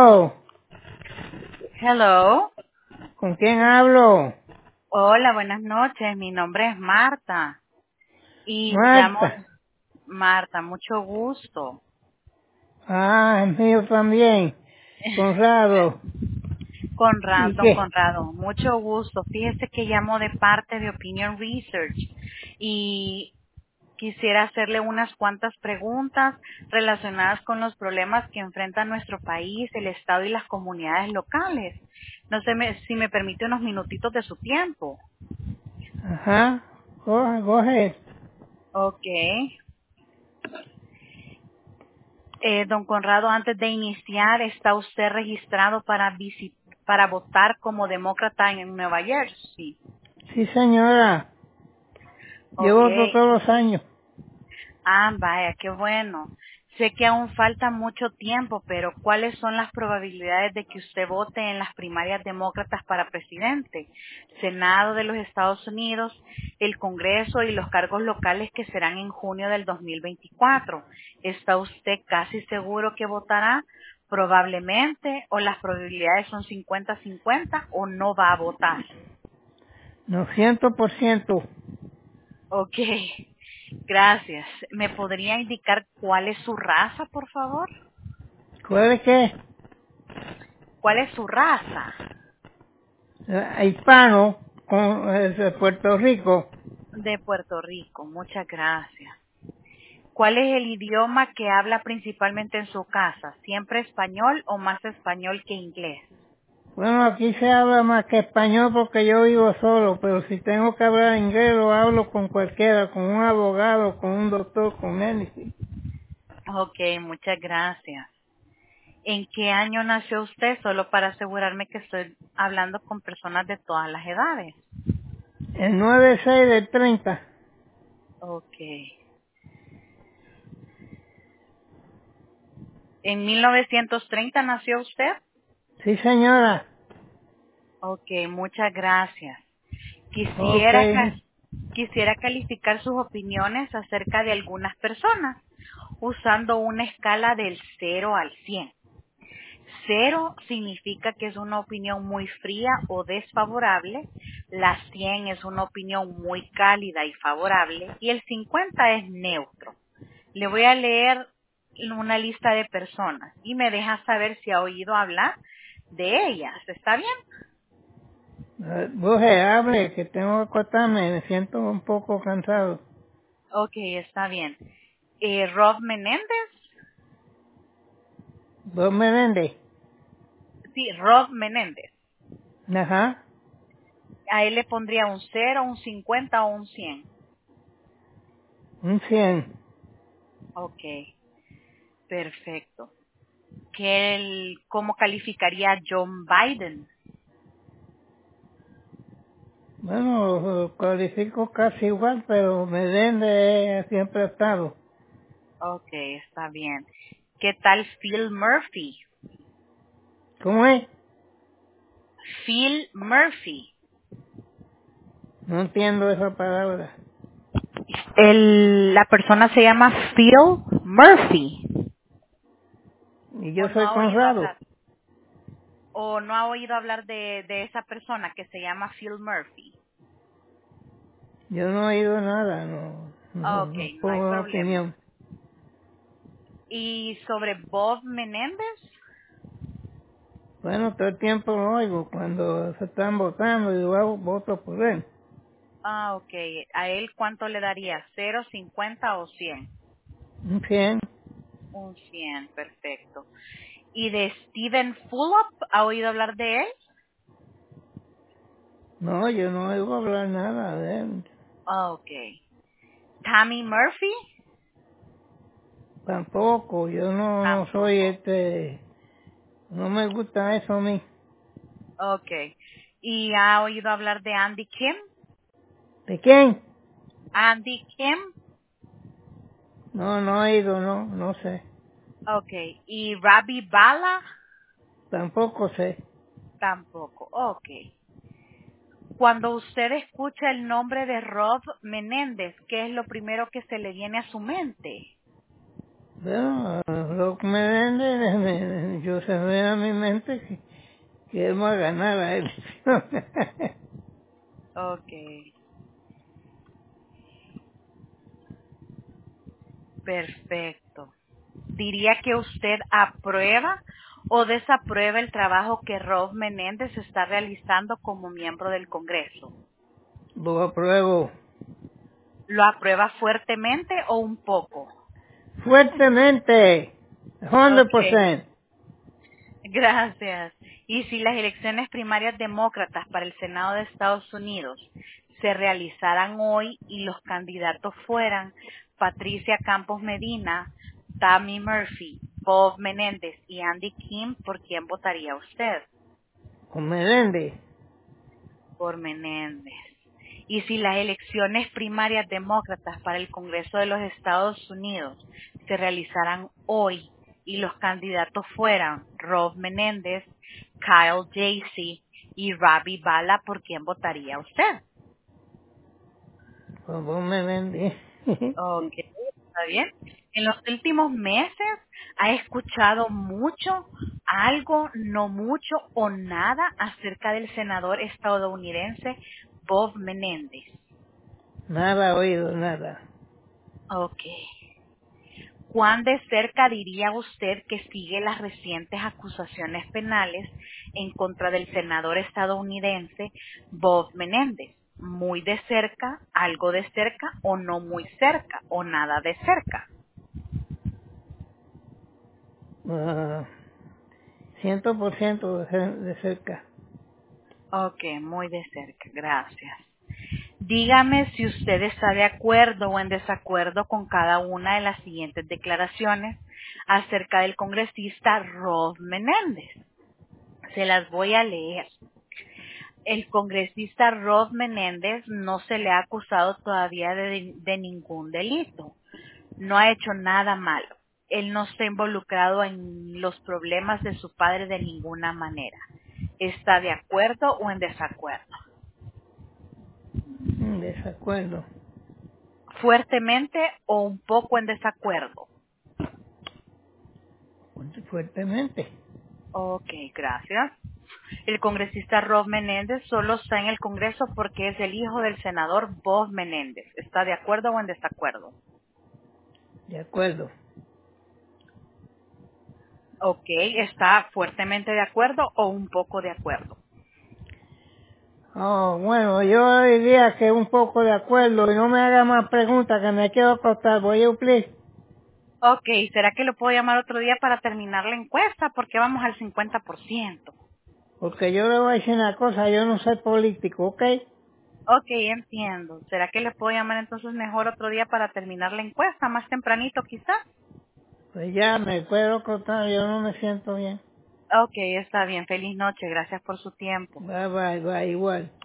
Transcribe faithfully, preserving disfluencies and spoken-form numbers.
Hello, Hello. ¿con quién hablo? Hola, buenas noches. Mi nombre es Marta. Y llamo Marta. Marta, mucho gusto. Ah, es mío también. Conrado. Conrado, ¿Y don qué? Conrado, mucho gusto. Fíjese que llamo de parte de Opinion Research y quisiera hacerle unas cuantas preguntas relacionadas con los problemas que enfrenta nuestro país, el Estado y las comunidades locales. No sé me- si me permite unos minutitos de su tiempo. Ajá. Go, go ahead. Ok. Eh, don Conrado, antes de iniciar, ¿está usted registrado para visi- para votar como demócrata en Nueva Jersey? Sí, señora. Yo Ok. voto todos los años. Ah, vaya, qué bueno. Sé que aún falta mucho tiempo, pero ¿cuáles son las probabilidades de que usted vote en las primarias demócratas para presidente, Senado de los Estados Unidos, el Congreso y los cargos locales que serán en junio del dos mil veinticuatro? ¿Está usted casi seguro que votará? Probablemente, o las probabilidades son cincuenta cincuenta o no va a votar. No, ciento por ciento. Ok, gracias. ¿Me podría indicar cuál es su raza, por favor? ¿Cuál es qué? ¿Cuál es su raza? Eh, hispano, con, eh, de Puerto Rico. De Puerto Rico, muchas gracias. ¿Cuál es el idioma que habla principalmente en su casa? ¿Siempre español o más español que inglés? Bueno, aquí se habla más que español porque yo vivo solo, pero si tengo que hablar inglés lo hablo con cualquiera, con un abogado, con un doctor, con anything. Ok, muchas gracias. ¿En qué año nació usted? Solo para asegurarme que estoy hablando con personas de todas las edades. El nueve seis del treinta. Ok. ¿En mil novecientos treinta nació usted? Sí, señora. Ok, muchas gracias. Ok. Quisiera, ca- quisiera calificar sus opiniones acerca de algunas personas usando una escala del cero al cien. Cero significa que es una opinión muy fría o desfavorable, la cien es una opinión muy cálida y favorable y el cincuenta es neutro. Le voy a leer una lista de personas y me deja saber si ha oído hablar de ellas. ¿Está bien? Eh, Jorge, hable, que tengo que acostarme, me siento un poco cansado. Ok, está bien. Eh, Rob Menéndez. ¿Vos me vendes? Sí, Rob Menéndez. Ajá, A él le pondría un cero, un cincuenta o un cien. un cien. Ok, perfecto. ¿Qué él, ¿Cómo calificaría a John Biden? Bueno, lo cualifico casi igual, pero me vende siempre ha estado. Ok, está bien. ¿Qué tal Phil Murphy? ¿Cómo es? Phil Murphy. No entiendo esa palabra. El, la persona se llama Phil Murphy. Y ¿O yo no soy ha oído Conrado. hablar? ¿O no ha oído hablar de, de esa persona que se llama Phil Murphy? Yo no he oído nada, no, no, Ok, no no hay pongo una problema. opinión. ¿Y sobre Bob Menéndez? Bueno, todo el tiempo lo oigo cuando se están votando y yo hago- voto por él. Ah, ok. ¿A él cuánto le daría? ¿Cero, cincuenta o cien? Un cien. Un cien, perfecto. ¿Y de Steven Fulop? ¿Ha oído hablar de él? No, yo no oigo hablar nada de él. Ah, ok. ¿Tammy Murphy? Tampoco, yo no, no soy Tampoco. este, no me gusta eso a mí. Ok. ¿Y ha oído hablar de Andy Kim? ¿De quién? Andy Kim. No, no he ido, no, no sé. Ok. ¿Y Rabi Bala? Tampoco sé. Tampoco. Ok. Cuando usted escucha el nombre de Rob Menéndez, ¿qué es lo primero que se le viene a su mente? Bueno, Rock Meléndez, yo se ve a mi mente que, que él va a ganar la elección. Ok, perfecto. ¿Diría que usted aprueba o desaprueba el trabajo que Rob Menéndez está realizando como miembro del Congreso? Lo apruebo ¿Lo aprueba fuertemente o un poco? fuertemente, Ok, cien por ciento. gracias. Y si las elecciones primarias demócratas para el Senado de Estados Unidos se realizaran hoy y los candidatos fueran Patricia Campos Medina, Tammy Murphy, Bob Menéndez y Andy Kim, ¿por quién votaría usted? Con Meléndez. Por Menéndez. Y si las elecciones primarias demócratas para el Congreso de los Estados Unidos se realizaran hoy y los candidatos fueran Rob Menéndez, Kyle Jasey y Ravi Bala, ¿por quién votaría usted? Con Bob Meléndez. Ok, está bien. En los últimos meses ha escuchado mucho, algo, no mucho o nada acerca del senador estadounidense Bob Menéndez. Nada oído, nada. Ok. ¿Cuán de cerca diría usted que sigue las recientes acusaciones penales en contra del senador estadounidense Bob Menéndez? ¿Muy de cerca, algo de cerca o no muy cerca o nada de cerca? Uh, ciento por ciento de, cer- de cerca. Ok, muy de cerca, gracias. Dígame si usted está de acuerdo o en desacuerdo con cada una de las siguientes declaraciones acerca del congresista Rob Menéndez. Se las voy a leer. El congresista Rob Menéndez no se le ha acusado todavía de, de ningún delito. No ha hecho nada malo. Él no está involucrado en los problemas de su padre de ninguna manera. ¿Está de acuerdo o en desacuerdo? Mm, Desacuerdo. ¿Fuertemente o un poco en desacuerdo? Fuertemente. Ok, gracias. El congresista Rob Menéndez solo está en el Congreso porque es el hijo del senador Bob Menéndez. ¿Está de acuerdo o en desacuerdo? De acuerdo. Ok, ¿está fuertemente de acuerdo o un poco de acuerdo? Oh, bueno, yo diría que un poco de acuerdo y no me haga más preguntas que me quiero acostar. Voy a cumplir. Ok, ¿será que lo puedo llamar otro día para terminar la encuesta? Porque vamos al cincuenta por ciento. Porque yo le voy a decir una cosa, yo no soy político, ¿ok? Ok, entiendo. ¿Será que le puedo llamar entonces mejor otro día para terminar la encuesta? Más tempranito quizás. Pues ya me puedo acostar, yo no me siento bien. Ok, está bien. Feliz noche. Gracias por su tiempo. Bye, bye, bye, igual.